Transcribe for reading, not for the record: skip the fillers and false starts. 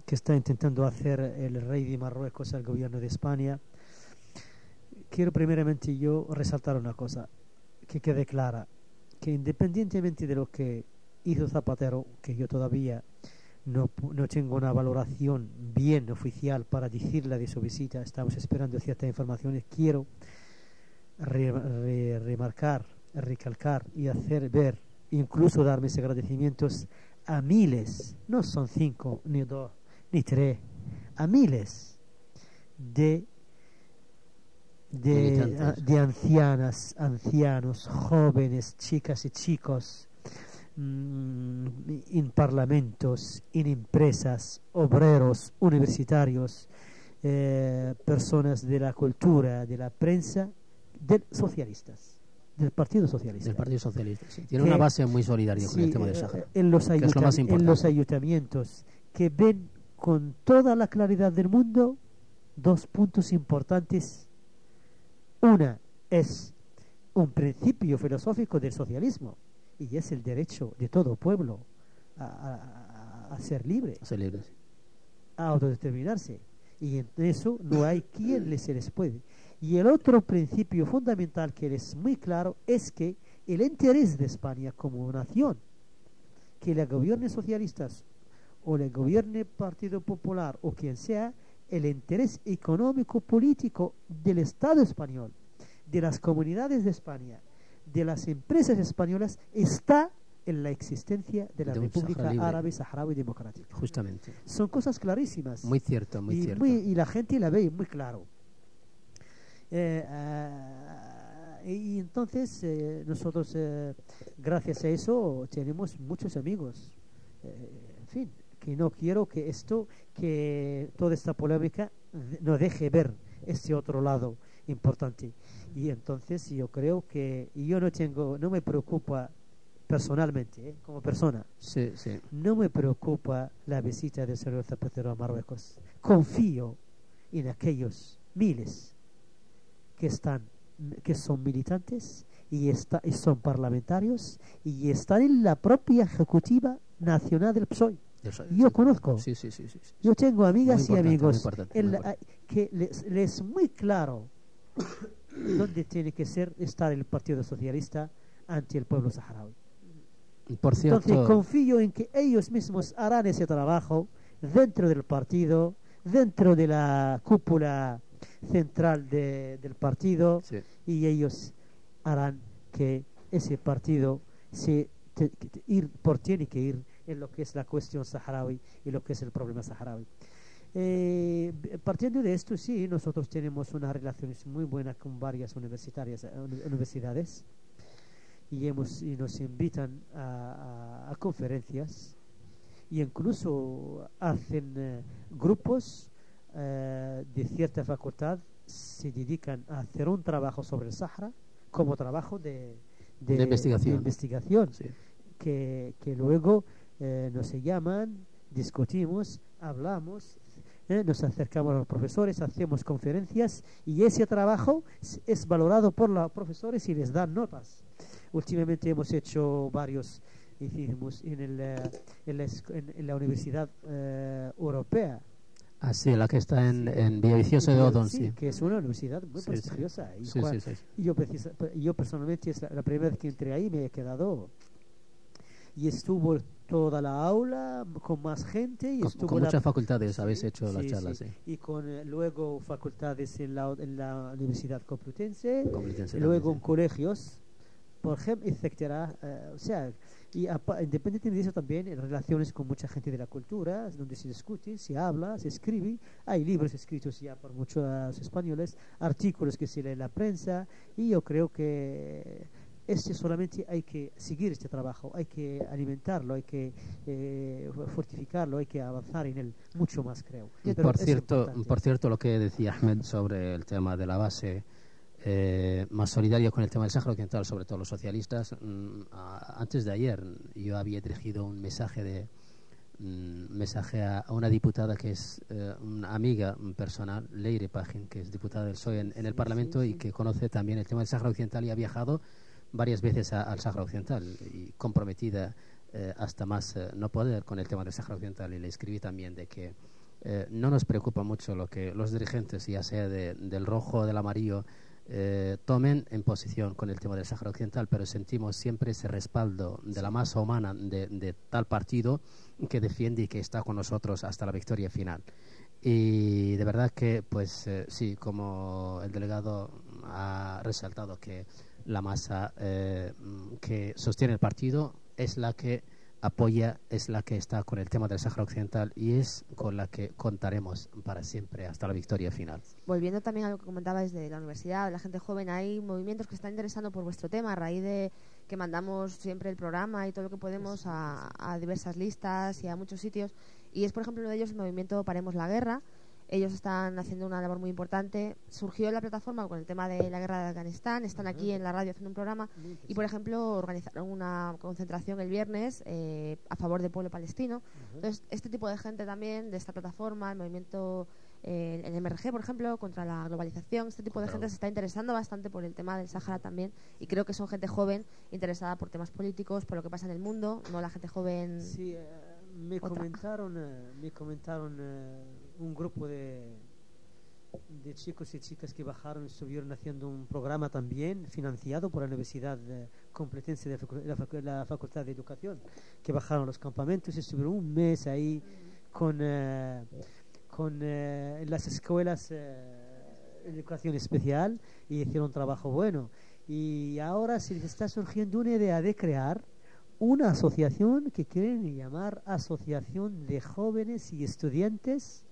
que está intentando hacer el rey de Marruecos al gobierno de España, quiero primeramente yo resaltar una cosa, que quede clara, que independientemente de lo que hizo Zapatero, que yo todavía no tengo una valoración bien oficial para decirla de su visita, estamos esperando ciertas informaciones, quiero remarcar, recalcar y hacer ver, incluso dar mis agradecimientos a miles, no son 5, ni 2, ni 3, a miles de de ancianas, ancianos, jóvenes, chicas y chicos, en parlamentos, en empresas, obreros, universitarios, personas de la cultura, de la prensa, socialistas, del Partido Socialista. Del Partido Socialista, sí. Tiene una base muy solidaria con el tema del Sáhara. En los ayuntamientos que ven con toda la claridad del mundo dos puntos importantes. Una es un principio filosófico del socialismo y es el derecho de todo pueblo a ser libre, A ser libre, sí. a autodeterminarse, y en eso no hay quien se les puede. Y el otro principio fundamental que es muy claro es que el interés de España como nación, que la gobierne socialistas o la gobierne Partido Popular o quien sea, el interés económico político del Estado español, de las comunidades de España, de las empresas españolas, está en la existencia de la República Árabe Saharaui Democrática. Justamente. Son cosas clarísimas. Muy cierto, muy cierto. Y la gente la ve muy claro. Y entonces nosotros, gracias a eso, tenemos muchos amigos. En fin, que no quiero que toda esta polémica no deje ver este otro lado importante. Y entonces yo creo que no me preocupa personalmente, como persona, sí, sí. no me preocupa la visita del señor Zapatero a Marruecos. Confío en aquellos miles que son militantes y son parlamentarios y están en la propia ejecutiva nacional del PSOE. Yo conozco. Sí. Yo tengo amigas y amigos que les es muy claro dónde tiene que estar el Partido Socialista ante el pueblo saharaui. Por cierto, entonces confío en que ellos mismos harán ese trabajo dentro del partido, dentro de la cúpula central del partido, sí. Y ellos harán que ese partido tiene que ir en lo que es la cuestión saharaui y lo que es el problema saharaui. Partiendo de esto, sí, nosotros tenemos unas relaciones muy buenas con varias universidades y nos invitan a conferencias y incluso hacen grupos de cierta facultad se dedican a hacer un trabajo sobre el Sahara como trabajo de investigación sí. que luego nos llaman, discutimos, hablamos, nos acercamos a los profesores, hacemos conferencias y ese trabajo es valorado por los profesores y les dan notas. Últimamente hemos hecho varios, hicimos en la Universidad Europea. Ah, sí, la que está en Villaviciosa de Odón, sí. Que es una universidad muy prestigiosa. Sí. Y yo personalmente, es la primera vez que entré ahí, me he quedado. Y estuvo toda la aula con más gente. Y con muchas facultades habéis hecho las charlas, sí. Y con luego facultades en la Universidad Complutense y luego también, en colegios, por ejemplo, etcétera. O sea, y independientemente de eso también en relaciones con mucha gente de la cultura, donde se discute, se habla, se escribe, hay libros escritos ya por muchos españoles, artículos que se leen en la prensa, y yo creo que solamente hay que seguir este trabajo, hay que alimentarlo, hay que fortificarlo, hay que avanzar en él mucho más, creo. Por cierto, lo que decía Ahmed sobre el tema de la base más solidario con el tema del Sáhara Occidental, sobre todo los socialistas. Antes de ayer yo había dirigido un mensaje a una diputada que es una amiga personal, Leire Pagin, que es diputada del PSOE en el Parlamento y que conoce también el tema del Sáhara Occidental y ha viajado varias veces al Sáhara Occidental y comprometida hasta más no poder con el tema del Sáhara Occidental, y le escribí también de que no nos preocupa mucho lo que los dirigentes, ya sea del rojo o del amarillo, tomen en posición con el tema del Sáhara Occidental, pero sentimos siempre ese respaldo de la masa humana de tal partido que defiende y que está con nosotros hasta la victoria final. Y de verdad que, pues sí, como el delegado ha resaltado, que la masa que sostiene el partido es la que apoya, es la que está con el tema del Sáhara Occidental y es con la que contaremos para siempre hasta la victoria final. Volviendo también a lo que comentabais de la universidad, de la gente joven, hay movimientos que están interesando por vuestro tema a raíz de que mandamos siempre el programa y todo lo que podemos a diversas listas y a muchos sitios, y es por ejemplo uno de ellos el movimiento Paremos la Guerra. Ellos están haciendo una labor muy importante. Surgió en la plataforma con el tema de la guerra de Afganistán. Están aquí en la radio haciendo un programa y, por ejemplo, organizaron una concentración el viernes a favor del pueblo palestino. Entonces, este tipo de gente también, de esta plataforma, el movimiento, el MRG, por ejemplo, contra la globalización, este tipo de gente se está interesando bastante por el tema del Sáhara también, y creo que son gente joven interesada por temas políticos, por lo que pasa en el mundo, no la gente joven. Sí, me comentaron un grupo de chicos y chicas que bajaron, estuvieron haciendo un programa también financiado por la Universidad Complutense de la Facultad de Educación, que bajaron los campamentos y estuvieron un mes ahí con las escuelas de educación especial, y hicieron un trabajo bueno. Y ahora se les está surgiendo una idea de crear una asociación que quieren llamar Asociación de Jóvenes y Estudiantes